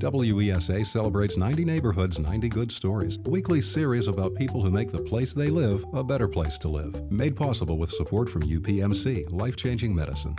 WESA celebrates 90 neighborhoods, 90 good stories, a weekly series about people who make the place they live a better place to live. Made possible with support from UPMC, Life-Changing Medicine.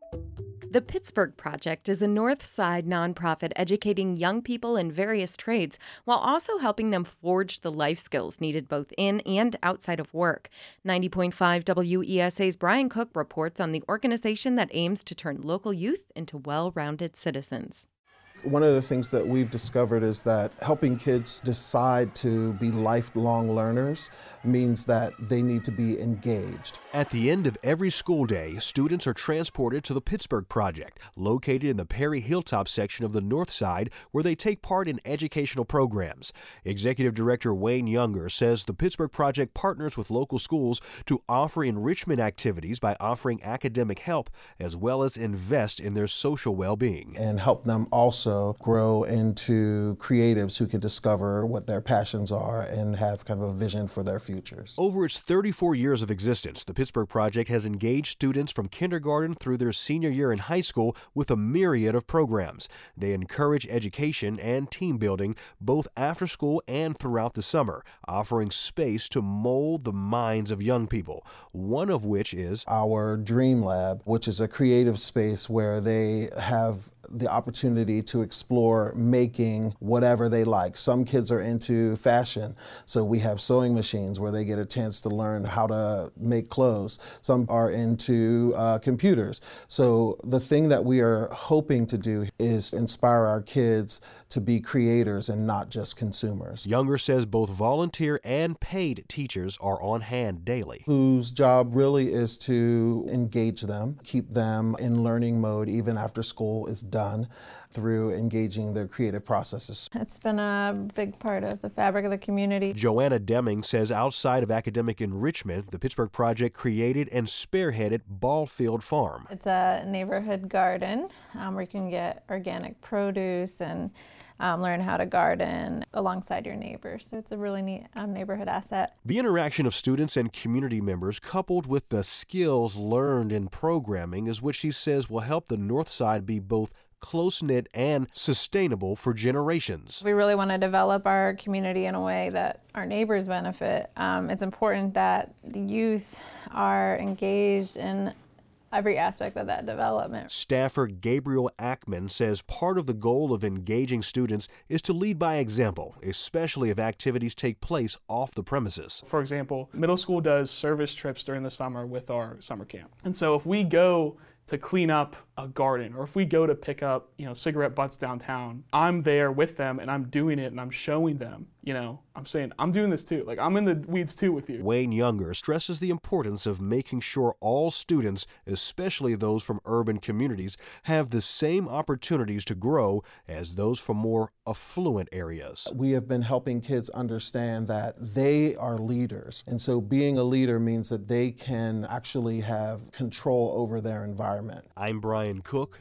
The Pittsburgh Project is a North Side nonprofit educating young people in various trades while also helping them forge the life skills needed both in and outside of work. 90.5 WESA's Brian Cook reports on the organization that aims to turn local youth into well-rounded citizens. One of the things that we've discovered is that helping kids decide to be lifelong learners means that they need to be engaged. At the end of every school day, students are transported to the Pittsburgh Project, located in the Perry Hilltop section of the North Side, where they take part in educational programs. Executive Director Wayne Younger says the Pittsburgh Project partners with local schools to offer enrichment activities by offering academic help, as well as invest in their social well-being. And help them also grow into creatives who can discover what their passions are and have kind of a vision for their futures. Over its 34 years of existence, the Pittsburgh Project has engaged students from kindergarten through their senior year in high school with a myriad of programs. They encourage education and team building both after school and throughout the summer, offering space to mold the minds of young people, one of which is our Dream Lab, which is a creative space where they have the opportunity to explore making whatever they like. Some kids are into fashion, so we have sewing machines where they get a chance to learn how to make clothes. Some are into computers. So the thing that we are hoping to do is inspire our kids to be creators and not just consumers. Younger says both volunteer and paid teachers are on hand daily, whose job really is to engage them, keep them in learning mode even after school is done, through engaging their creative processes. It's been a big part of the fabric of the community. Joanna Deming says outside of academic enrichment, the Pittsburgh Project created and spearheaded Ballfield Farm. It's a neighborhood garden where you can get organic produce and learn how to garden alongside your neighbors. So it's a really neat neighborhood asset. The interaction of students and community members, coupled with the skills learned in programming, is what she says will help the North Side be both close-knit and sustainable for generations. We really want to develop our community in a way that our neighbors benefit. It's important that the youth are engaged in every aspect of that development. Staffer Gabriel Ackman says part of the goal of engaging students is to lead by example, especially if activities take place off the premises. For example, middle school does service trips during the summer with our summer camp. And so if we go to clean up a garden, or if we go to pick up, cigarette butts downtown, I'm there with them and I'm doing it and I'm showing them, I'm saying, I'm doing this too. Like, I'm in the weeds too with you. Wayne Younger stresses the importance of making sure all students, especially those from urban communities, have the same opportunities to grow as those from more affluent areas. We have been helping kids understand that they are leaders. And so being a leader means that they can actually have control over their environment. I'm Brian Cook,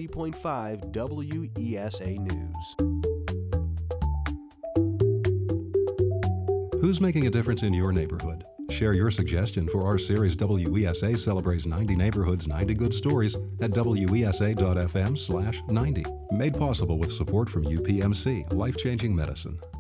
90.5 WESA News. Who's making a difference in your neighborhood? Share your suggestion for our series WESA Celebrates 90 Neighborhoods, 90 Good Stories at wesa.fm/90. Made possible with support from UPMC, Life-Changing Medicine.